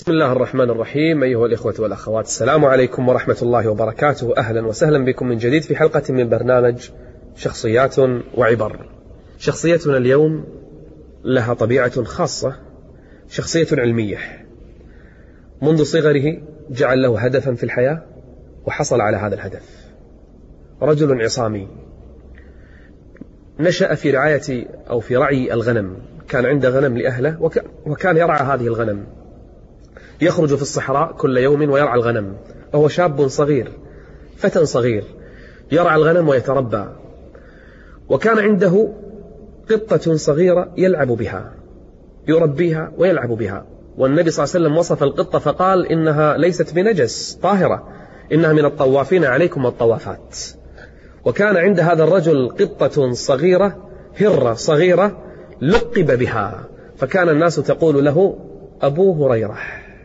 بسم الله الرحمن الرحيم. أيها الإخوة والأخوات، السلام عليكم ورحمة الله وبركاته. أهلا وسهلا بكم من جديد في حلقة من برنامج شخصيات وعبر. شخصيتنا اليوم لها طبيعة خاصة، شخصية علمية. منذ صغره جعل له هدفا في الحياة وحصل على هذا الهدف. رجل عصامي نشأ في رعاية أو في رعي الغنم، كان عنده غنم لأهله وكان يرعى هذه الغنم، يخرج في الصحراء كل يوم ويرعى الغنم، وهو شاب صغير، فتى صغير يرعى الغنم ويتربى. وكان عنده قطة صغيرة يلعب بها، يربيها ويلعب بها. والنبي صلى الله عليه وسلم وصف القطة فقال إنها ليست بنجس، طاهرة، إنها من الطوافين عليكم والطوافات. وكان عند هذا الرجل قطة صغيرة، هرة صغيرة، لقب بها، فكان الناس تقول له أبو هريرة،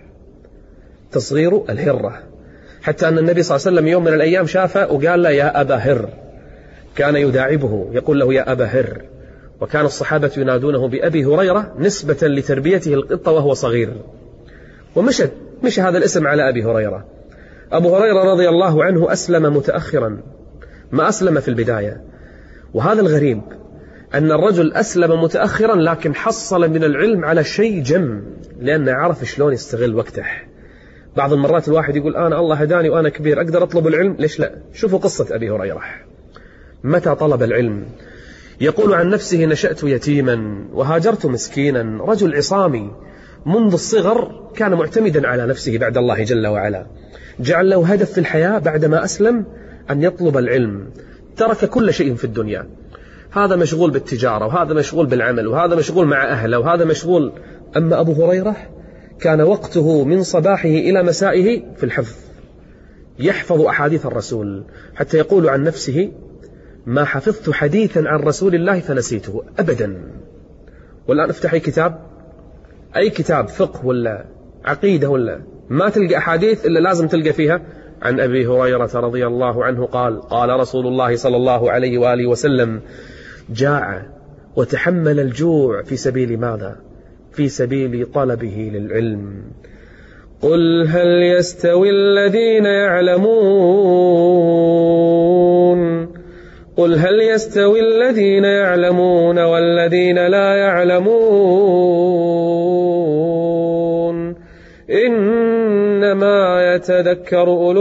تصغير الهرة، حتى أن النبي صلى الله عليه وسلم يوم من الأيام شافه وقال له يا أبا هر، كان يداعبه يقول له يا أبا هر. وكان الصحابة ينادونه بأبي هريرة نسبة لتربيته القطة وهو صغير، ومشى هذا الاسم على أبي هريرة. أبو هريرة رضي الله عنه أسلم متأخرا، ما أسلم في البداية. وهذا الغريب أن الرجل أسلم متأخرا لكن حصل من العلم على شيء جم، لأنه عرف شلون يستغل وقته. بعض المرات الواحد يقول أنا الله هداني وأنا كبير أقدر أطلب العلم، ليش لا؟ شوفوا قصة أبي هريرة متى طلب العلم. يقول عن نفسه نشأت يتيما وهاجرت مسكينا. رجل عصامي منذ الصغر كان معتمدا على نفسه بعد الله جل وعلا، جعل له هدف في الحياة بعدما أسلم أن يطلب العلم. ترك كل شيء في الدنيا، هذا مشغول بالتجارة وهذا مشغول بالعمل وهذا مشغول مع أهله وهذا مشغول. أما أبو هريرة كان وقته من صباحه إلى مسائه في الحفظ، يحفظ أحاديث الرسول، حتى يقول عن نفسه ما حفظت حديثا عن رسول الله فنسيته أبدا. والآن افتح أي كتاب فقه ولا عقيدة ولا ما تلقى أحاديث إلا لازم تلقى فيها عن أبي هريرة رضي الله عنه قال رسول الله صلى الله عليه وآله وسلم جاع وتحمل الجوع في سبيل ماذا؟ في سبيل طلبه للعلم. قل هل يستوي الذين يعلمون والذين لا يعلمون إنما يتذكر أولو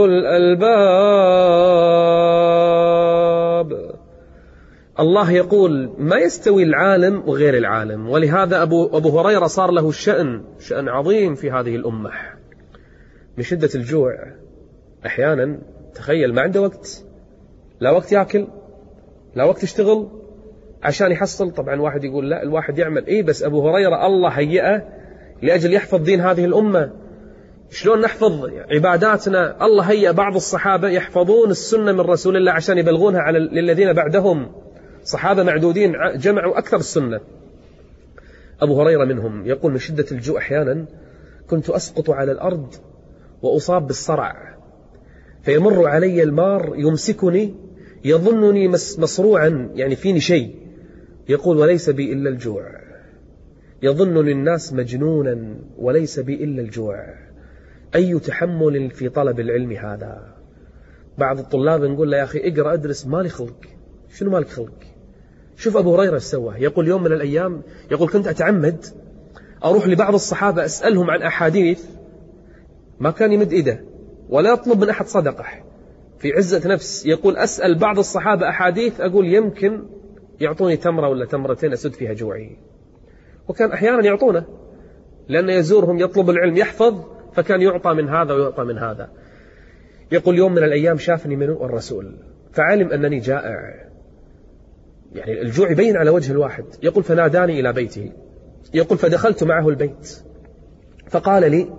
الألباب. الله يقول ما يستوي العالم وغير العالم، ولهذا أبو هريرة صار له شأن عظيم في هذه الأمة. من شدة الجوع أحيانا تخيل ما عنده وقت، لا وقت يأكل لا وقت يشتغل عشان يحصل. طبعا واحد يقول لا، الواحد يعمل بس أبو هريرة الله هيئه لأجل يحفظ دين هذه الأمة. شلون نحفظ عباداتنا؟ الله هيئ بعض الصحابة يحفظون السنة من رسول الله عشان يبلغونها على للذين بعدهم، صحابة معدودين جمعوا أكثر السنة. أبو هريرة منهم. يقول من شدة الجوع أحيانا كنت أسقط على الأرض وأصاب بالصرع، فيمر علي المار يمسكني يظنني مصروعا، يعني فيني شيء. يقول وليس بي إلا الجوع، يظنني الناس مجنونا وليس بي إلا الجوع. أي تحمل في طلب العلم هذا. بعض الطلاب نقول له يا أخي اقرأ ادرس، مالي خلق. شنو مالك خلق؟ شوف أبو هريرة ايش سوى. يقول يوم من الأيام يقول كنت أتعمد أروح لبعض الصحابة أسألهم عن أحاديث، ما كان يمد إيده ولا يطلب من أحد صدقة، في عزة نفس. يقول أسأل بعض الصحابة أحاديث أقول يمكن يعطوني تمرة ولا تمرتين أسد فيها جوعي. وكان أحيانا يعطونه لأنه يزورهم يطلب العلم يحفظ، فكان يعطى من هذا ويعطى من هذا. يقول يوم من الأيام شافني منه الرسول فعلم أنني جائع، يعني الجوع يبين على وجه الواحد. يقول فناداني إلى بيته. يقول فدخلت معه البيت فقال لي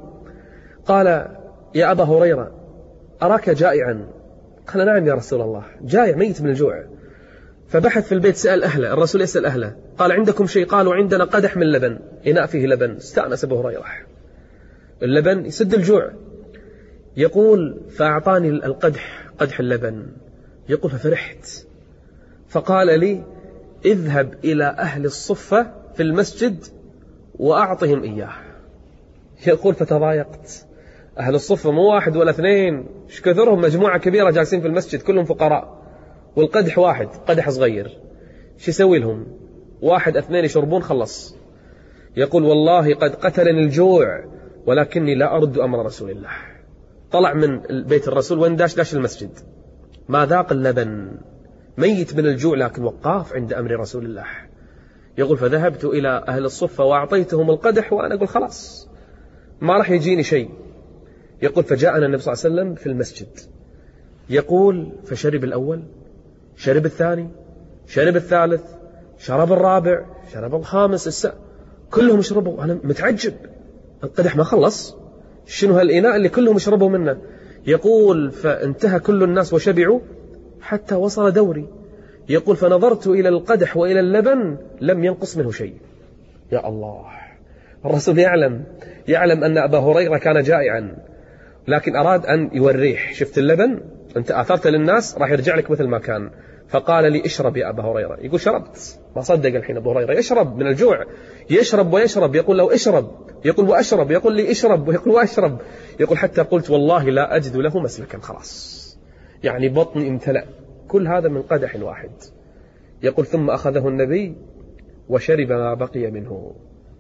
يا أبا هريرة أراك جائعا. قال نعم يا رسول الله، جائع ميت من الجوع. فبحث في البيت سأل أهله، الرسول يسأل أهله، قال عندكم شيء؟ قالوا عندنا قدح من لبن، إناء فيه لبن. استأنس أبو هريرة، اللبن يسد الجوع. يقول فأعطاني قدح اللبن. يقول ففرحت، فقال لي اذهب إلى أهل الصفة في المسجد وأعطهم إياه. يقول فتضايقت. أهل الصفة مو واحد ولا اثنين، ايش كثرهم، مجموعة كبيرة جالسين في المسجد كلهم فقراء، والقدح واحد، قدح صغير، ايش يسوي لهم؟ واحد اثنين يشربون خلص. يقول والله قد قتلني الجوع ولكني لا أرد أمر رسول الله. طلع من بيت الرسول وين داش المسجد، ما ذاق اللبن، ميت من الجوع لكن وقاف عند أمر رسول الله. يقول فذهبت إلى أهل الصفة وأعطيتهم القدح وأنا أقول خلاص ما راح يجيني شيء. يقول فجاءنا النبي صلى الله عليه وسلم في المسجد. يقول فشرب الأول، شرب الثاني، شرب الثالث، شرب الرابع، شرب الخامس، كلهم يشربوا. أنا متعجب، القدح ما خلص، شنو هالإناء اللي كلهم يشربوا منه؟ يقول فانتهى كل الناس وشبعوا حتى وصل دوري. يقول فنظرت إلى القدح وإلى اللبن لم ينقص منه شيء. يا الله، الرسول يعلم أن أبا هريرة كان جائعا، لكن أراد أن يوريح. شفت اللبن أنت آثرت للناس راح يرجع لك مثل ما كان. فقال لي اشرب يا أبا هريرة. يقول شربت، ما صدق الحين أبو هريرة يشرب من الجوع، يشرب ويشرب، يقول له اشرب، يقول وأشرب، يقول لي اشرب، ويقول وأشرب. يقول حتى قلت والله لا أجد له مسلكا، خلاص يعني بطني امتلأ، كل هذا من قدح واحد. يقول ثم أخذه النبي وشرب ما بقي منه.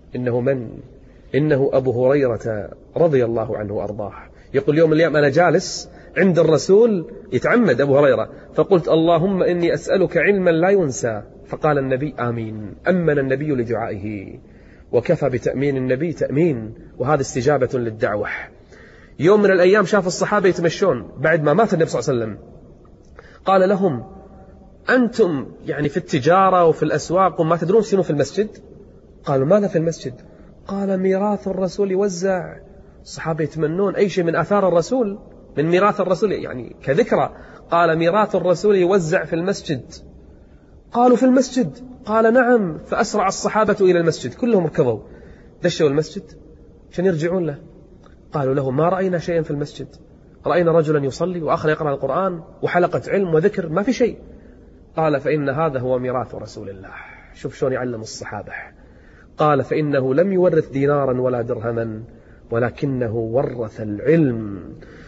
إنه أبو هريرة رضي الله عنه وأرضاه. يقول يوم اليوم أنا جالس عند الرسول، يتعمد أبو هريرة، فقلت اللهم إني أسألك علما لا ينسى، فقال النبي آمين. أمن النبي لدعائه، وكفى بتأمين النبي تأمين، وهذا استجابة للدعوة. يوم من الأيام شاف الصحابة يتمشون بعد ما مات النبي صلى الله عليه وسلم، قال لهم أنتم يعني في التجارة وفي الأسواق وما تدرون شنو في المسجد؟ قالوا ماذا في المسجد؟ قال ميراث الرسول يوزع. الصحابة يتمنون أي شيء من آثار الرسول، من ميراث الرسول يعني كذكرى. قال ميراث الرسول يوزع في المسجد. قالوا في المسجد؟ قال نعم. فأسرع الصحابة إلى المسجد، كلهم ركضوا دشوا المسجد عشان يرجعون له. قالوا له ما رأينا شيئا في المسجد، رأينا رجلا يصلي وآخر يقرأ القرآن وحلقة علم وذكر، ما في شيء. قال فإن هذا هو ميراث رسول الله. شوف شلون يعلم الصحابة. قال فإنه لم يورث دينارا ولا درهما، ولكنه ورث العلم.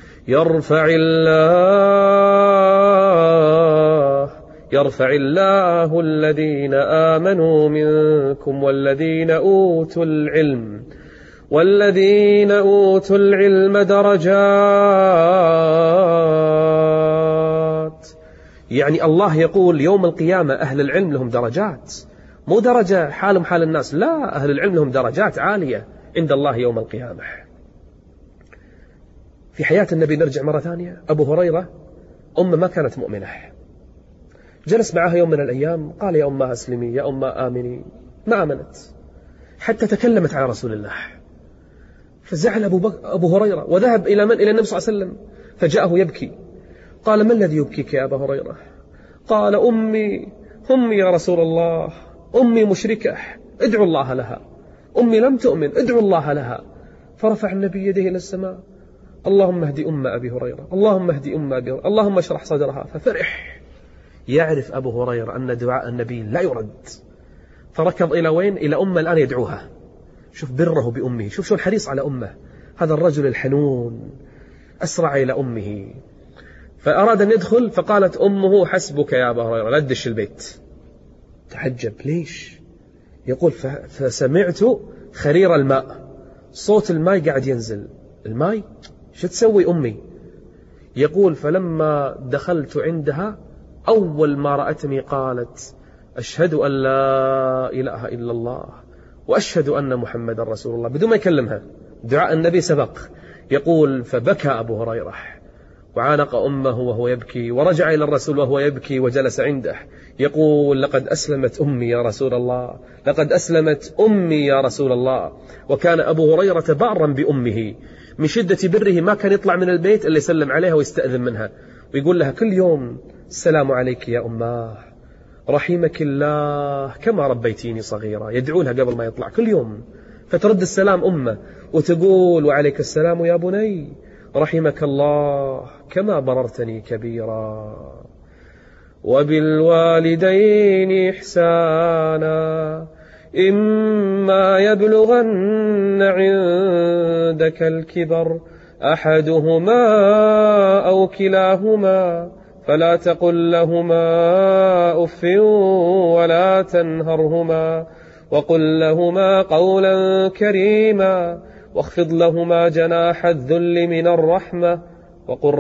يرفع الله الذين آمنوا منكم والذين أوتوا العلم درجات. يعني الله يقول يوم القيامة أهل العلم لهم درجات، مو درجة حالهم حال الناس، لا، أهل العلم لهم درجات عالية عند الله يوم القيامة. في حياة النبي نرجع مرة ثانية. أبو هريرة أمه ما كانت مؤمنة، جلس معها يوم من الأيام قال يا أمه أسلمي، يا أمه آمني، ما آمنت حتى تكلمت على رسول الله. فزعل أبو هريرة وذهب إلى من؟ إلى النبي صلى الله عليه وسلم، فجاءه يبكي. قال ما الذي يبكيك يا أبا هريرة؟ قال أمي يا رسول الله، أمي مشركة، ادعو الله لها، أمي لم تؤمن، ادعو الله لها. فرفع النبي يديه إلى السماء، اللهم اهدي أم أبي هريرة، اللهم اهدي أم أبي هريرة، اللهم اشرح صدرها. ففرح، يعرف أبو هريرة أن دعاء النبي لا يرد. فركض إلى وين؟ إلى أمه الآن يدعوها. شوف بره بأمه، شوف شو الحريص على أمه، هذا الرجل الحنون. أسرع إلى أمه فأراد أن يدخل، فقالت أمه حسبك يا أبا هريرة، لا تدش البيت. تعجب ليش؟ يقول فسمعت خرير الماء، صوت الماء قاعد ينزل. الماء شو تسوي أمي؟ يقول فلما دخلت عندها أول ما رأتني قالت أشهد أن لا إله إلا الله وأشهد أن محمد رسول الله، بدون ما يكلمها، دعاء النبي سبق. يقول فبكى أبو هريرة وعانق أمه وهو يبكي، ورجع إلى الرسول وهو يبكي وجلس عنده. يقول لقد أسلمت أمي يا رسول الله، لقد أسلمت أمي يا رسول الله. وكان أبو هريرة بارا بأمه، من شدة بره ما كان يطلع من البيت إلا يسلم عليها ويستأذن منها ويقول لها كل يوم السلام عليك يا أماه، رحمك الله كما ربيتيني صغيرة. يدعو لها قبل ما يطلع كل يوم، فترد السلام أمه وتقول وعليك السلام يا بني، رحمك الله كما بررتني كبيرا، وبالوالدين إحسانا. إما يبلغن عندك الكبر أحدهما أو كلاهما فلا تقل لهما أف ولا تنهرهما وقل لهما قولا كريما واخفض لهما جناح الذل من الرحمة وقل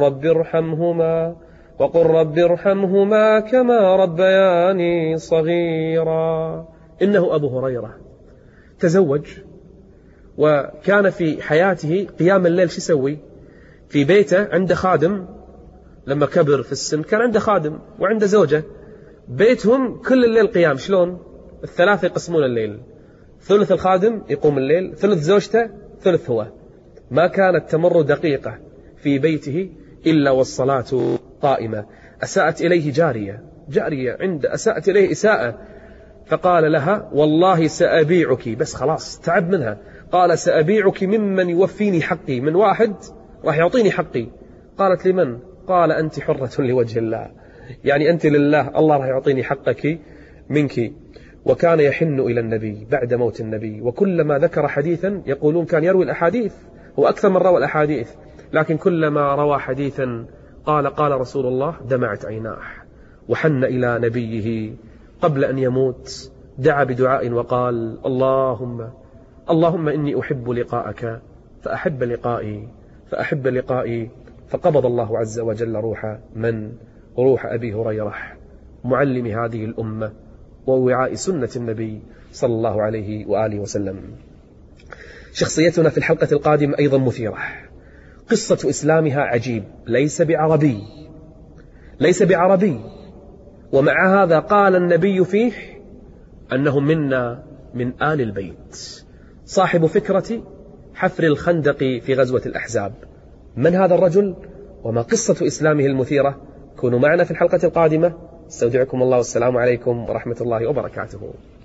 رب ارحمهما كما ربياني صغيرا. إنه أبو هريرة تزوج، وكان في حياته قيام الليل شو يسوي؟ في بيته عنده خادم، لما كبر في السن كان عنده خادم وعنده زوجة، بيتهم كل الليل قيام. شلون؟ الثلاثة يقسمون الليل، ثلث الخادم يقوم الليل، ثلث زوجته، ثلث هو. ما كانت تمر دقيقة في بيته إلا والصلاة قائمة. أساءت إليه جارية عند أساءت إليه إساءة، فقال لها والله سأبيعك، بس خلاص تعب منها، قال سأبيعك ممن يوفيني حقي، من واحد راح يعطيني حقي. قالت لمن؟ قال أنت حرة لوجه الله، يعني أنت لله، الله راح يعطيني حقك منك. وكان يحن إلى النبي بعد موت النبي، وكلما ذكر حديثا يقولون كان يروي الأحاديث، هو أكثر من روى الأحاديث، لكن كلما روى حديثا قال رسول الله دمعت عيناه وحن إلى نبيه. قبل أن يموت دعا بدعاء وقال اللهم إني أحب لقاءك فأحب لقائي. فقبض الله عز وجل روح أبي هريرة، معلم هذه الأمة ووعاء سنة النبي صلى الله عليه وآله وسلم. شخصيتنا في الحلقة القادمة أيضا مثيرة، قصة إسلامها عجيب، ليس بعربي، ومع هذا قال النبي فيه أنهم منا من آل البيت، صاحب فكرة حفر الخندق في غزوة الأحزاب. من هذا الرجل وما قصة إسلامه المثيرة؟ كونوا معنا في الحلقة القادمة. استودعكم الله والسلام عليكم ورحمة الله وبركاته.